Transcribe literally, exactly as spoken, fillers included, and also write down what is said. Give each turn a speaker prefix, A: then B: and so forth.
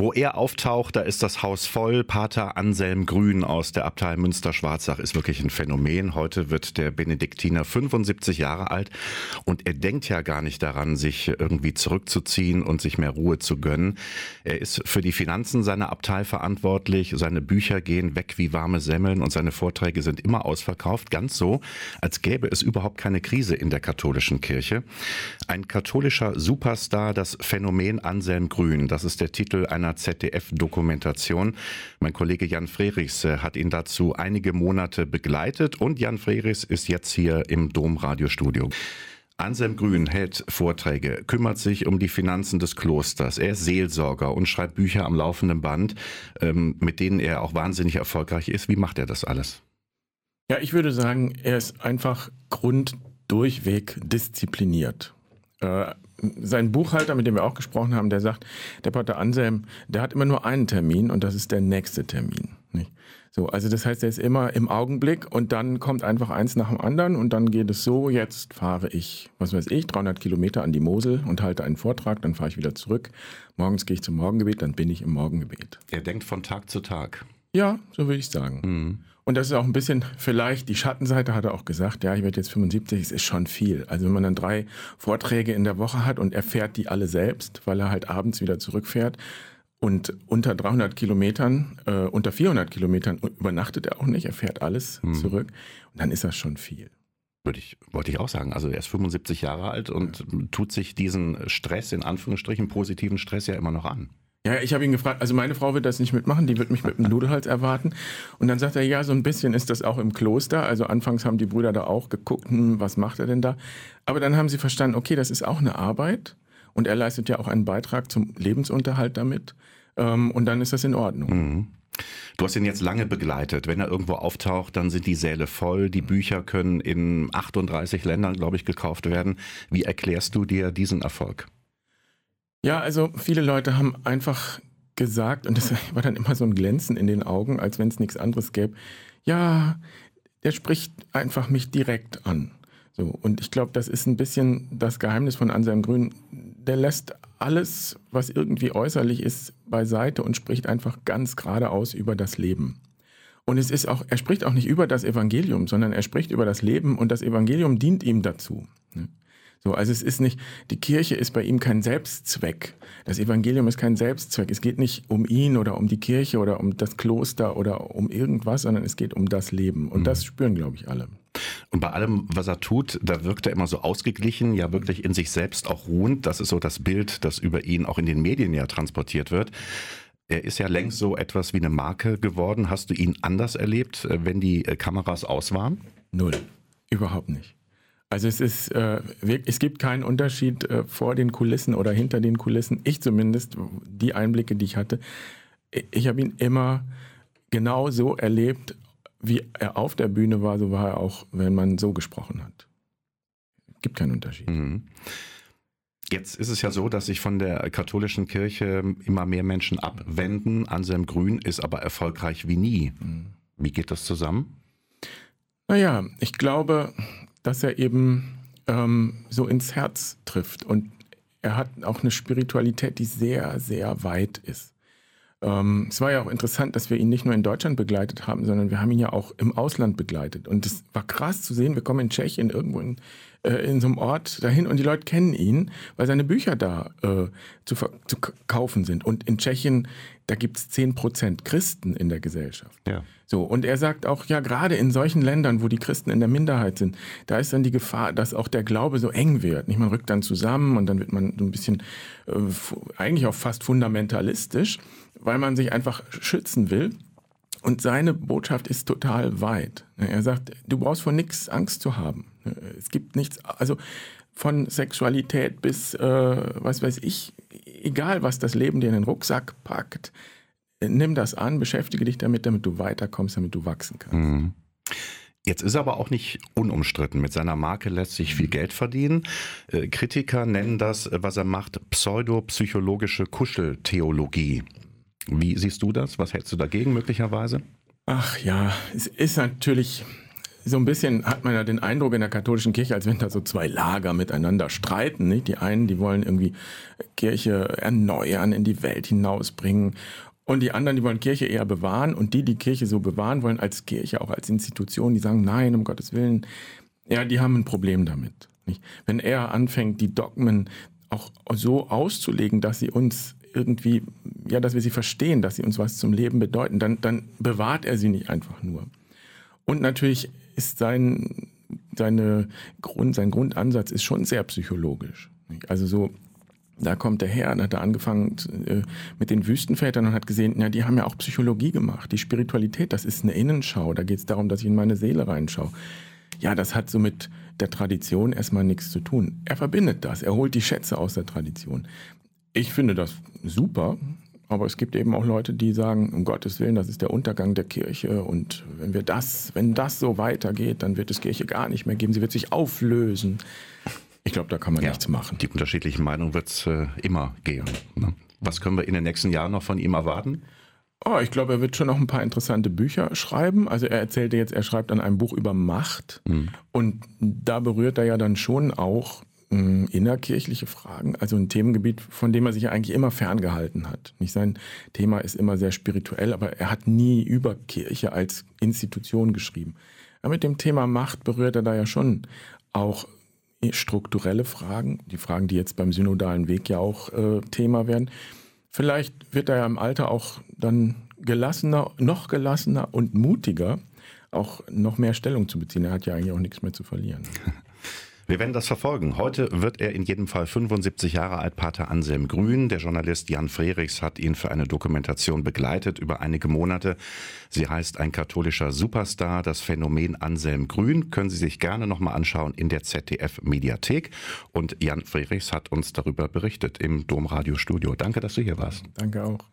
A: Wo er auftaucht, da ist das Haus voll. Pater Anselm Grün aus der Abtei Münster-Schwarzach ist wirklich ein Phänomen. Heute wird der Benediktiner fünfundsiebzig Jahre alt und er denkt ja gar nicht daran, sich irgendwie zurückzuziehen und sich mehr Ruhe zu gönnen. Er ist für die Finanzen seiner Abtei verantwortlich. Seine Bücher gehen weg wie warme Semmeln und seine Vorträge sind immer ausverkauft. Ganz so, als gäbe es überhaupt keine Krise in der katholischen Kirche. Ein katholischer Superstar, das Phänomen Anselm Grün. Das ist der Titel einer Z D F-Dokumentation. Mein Kollege Jan Frerichs hat ihn dazu einige Monate begleitet und Jan Frerichs ist jetzt hier im Domradiostudio. Anselm Grün hält Vorträge, kümmert sich um die Finanzen des Klosters. Er ist Seelsorger und schreibt Bücher am laufenden Band, mit denen er auch wahnsinnig erfolgreich ist. Wie macht er das alles?
B: Ja, ich würde sagen, er ist einfach grunddurchweg diszipliniert. Äh, sein Buchhalter, mit dem wir auch gesprochen haben, der sagt, der Pater Anselm, der hat immer nur einen Termin und das ist der nächste Termin. Nicht? So, also das heißt, er ist immer im Augenblick und dann kommt einfach eins nach dem anderen und dann geht es so, jetzt fahre ich, was weiß ich, dreihundert Kilometer an die Mosel und halte einen Vortrag, dann fahre ich wieder zurück. Morgens gehe ich zum Morgengebet, dann bin ich im Morgengebet.
A: Er denkt von Tag zu Tag.
B: Ja, so würde ich sagen. Mhm. Und das ist auch ein bisschen, vielleicht die Schattenseite, hat er auch gesagt, ja, ich werde jetzt fünfundsiebzig, es ist schon viel. Also wenn man dann drei Vorträge in der Woche hat und er fährt die alle selbst, weil er halt abends wieder zurückfährt und unter dreihundert Kilometern, äh, unter vierhundert Kilometern übernachtet er auch nicht, er fährt alles hm. zurück und dann ist das schon viel.
A: Würde ich, wollte ich auch sagen. Also er ist fünfundsiebzig Jahre alt und ja. tut sich diesen Stress, in Anführungsstrichen positiven Stress ja immer noch an.
B: Ja, ich habe ihn gefragt, also meine Frau wird das nicht mitmachen, die wird mich mit dem Nudelholz erwarten. Und dann sagt er, ja, so ein bisschen ist das auch im Kloster. Also anfangs haben die Brüder da auch geguckt, hm, was macht er denn da? Aber dann haben sie verstanden, okay, das ist auch eine Arbeit und er leistet ja auch einen Beitrag zum Lebensunterhalt damit. Und dann ist das in Ordnung.
A: Mhm. Du hast ihn jetzt lange begleitet. Wenn er irgendwo auftaucht, dann sind die Säle voll. Die Bücher können in achtunddreißig Ländern, glaube ich, gekauft werden. Wie erklärst du dir diesen Erfolg?
B: Ja, also viele Leute haben einfach gesagt, und das war dann immer so ein Glänzen in den Augen, als wenn es nichts anderes gäbe, ja, der spricht einfach mich direkt an. So, und ich glaube, das ist ein bisschen das Geheimnis von Anselm Grün. Der lässt alles, was irgendwie äußerlich ist, beiseite und spricht einfach ganz geradeaus über das Leben. Und es ist auch, er spricht auch nicht über das Evangelium, sondern er spricht über das Leben und das Evangelium dient ihm dazu. So, also es ist nicht, die Kirche ist bei ihm kein Selbstzweck. Das Evangelium ist kein Selbstzweck. Es geht nicht um ihn oder um die Kirche oder um das Kloster oder um irgendwas, sondern es geht um das Leben. Und mhm. das spüren, glaube ich, alle.
A: Und bei allem, was er tut, da wirkt er immer so ausgeglichen, ja wirklich in sich selbst auch ruhend. Das ist so das Bild, das über ihn auch in den Medien ja transportiert wird. Er ist ja längst so etwas wie eine Marke geworden. Hast du ihn anders erlebt, wenn die Kameras aus waren?
B: Null, überhaupt nicht. Also es ist, äh, es gibt keinen Unterschied äh, vor den Kulissen oder hinter den Kulissen. Ich zumindest, die Einblicke, die ich hatte, ich habe ihn immer genau so erlebt, wie er auf der Bühne war, so war er auch, wenn man so gesprochen hat. Es gibt keinen Unterschied.
A: Mhm. Jetzt ist es ja so, dass sich von der katholischen Kirche immer mehr Menschen abwenden. Anselm Grün ist aber erfolgreich wie nie. Mhm. Wie geht das zusammen?
B: Naja, ich glaube, dass er eben ähm, so ins Herz trifft. Und er hat auch eine Spiritualität, die sehr, sehr weit ist. Ähm, es war ja auch interessant, dass wir ihn nicht nur in Deutschland begleitet haben, sondern wir haben ihn ja auch im Ausland begleitet. Und es war krass zu sehen, wir kommen in Tschechien irgendwo in, äh, in so einem Ort dahin und die Leute kennen ihn, weil seine Bücher da äh, zu, zu kaufen sind. Und in Tschechien, da gibt es zehn Prozent Christen in der Gesellschaft. Ja. So, und er sagt auch, ja, gerade in solchen Ländern, wo die Christen in der Minderheit sind, da ist dann die Gefahr, dass auch der Glaube so eng wird. Nicht? Man rückt dann zusammen und dann wird man so ein bisschen, äh, eigentlich auch fast fundamentalistisch, weil man sich einfach schützen will. Und seine Botschaft ist total weit. Er sagt, du brauchst vor nichts Angst zu haben. Es gibt nichts, also von Sexualität bis, äh, was weiß ich, egal was das Leben dir in den Rucksack packt, nimm das an, beschäftige dich damit, damit du weiterkommst, damit du wachsen kannst. Mhm.
A: Jetzt ist er aber auch nicht unumstritten. Mit seiner Marke lässt sich viel Geld verdienen. Äh, Kritiker nennen das, was er macht, pseudopsychologische Kuscheltheologie. Wie siehst du das? Was hältst du dagegen möglicherweise?
B: Ach ja, es ist natürlich so ein bisschen hat man ja den Eindruck in der katholischen Kirche, als wenn da so zwei Lager miteinander streiten. Nicht? Die einen, die wollen irgendwie Kirche erneuern, in die Welt hinausbringen. Und die anderen, die wollen Kirche eher bewahren. Und die, die Kirche so bewahren wollen als Kirche, auch als Institution, die sagen, nein, um Gottes Willen, ja, die haben ein Problem damit. Nicht? Wenn er anfängt, die Dogmen auch so auszulegen, dass sie uns irgendwie, ja, dass wir sie verstehen, dass sie uns was zum Leben bedeuten, dann, dann bewahrt er sie nicht einfach nur. Und natürlich ist sein, seine Grund, sein Grundansatz ist schon sehr psychologisch. Also so, da kommt er her und hat da angefangen äh, mit den Wüstenvätern und hat gesehen, ja, die haben ja auch Psychologie gemacht. Die Spiritualität, das ist eine Innenschau. Da geht es darum, dass ich in meine Seele reinschaue. Ja, das hat so mit der Tradition erstmal nichts zu tun. Er verbindet das, er holt die Schätze aus der Tradition. Ich finde das super. Aber es gibt eben auch Leute, die sagen, um Gottes Willen, das ist der Untergang der Kirche und wenn wir das, wenn das so weitergeht, dann wird es Kirche gar nicht mehr geben, sie wird sich auflösen. Ich glaube, da kann man ja nichts machen.
A: Die unterschiedlichen Meinungen wird es äh, immer geben. Ne? Was können wir in den nächsten Jahren noch von ihm erwarten?
B: Oh, ich glaube, er wird schon noch ein paar interessante Bücher schreiben. Also er erzählte jetzt, er schreibt an einem Buch über Macht hm. und da berührt er ja dann schon auch innerkirchliche Fragen, also ein Themengebiet, von dem er sich ja eigentlich immer ferngehalten hat. Nicht sein Thema ist immer sehr spirituell, aber er hat nie über Kirche als Institution geschrieben. Aber mit dem Thema Macht berührt er da ja schon auch strukturelle Fragen, die Fragen, die jetzt beim synodalen Weg ja auch äh, Thema werden. Vielleicht wird er ja im Alter auch dann gelassener, noch gelassener und mutiger, auch noch mehr Stellung zu beziehen. Er hat ja eigentlich auch nichts mehr zu verlieren.
A: Wir werden das verfolgen. Heute wird er in jedem Fall fünfundsiebzig Jahre alt, Pater Anselm Grün. Der Journalist Jan Frerichs hat ihn für eine Dokumentation begleitet über einige Monate. Sie heißt Ein katholischer Superstar, das Phänomen Anselm Grün. Können Sie sich gerne nochmal anschauen in der Z D F-Mediathek. Und Jan Frerichs hat uns darüber berichtet im Domradiostudio. Danke, dass du hier warst.
B: Danke auch.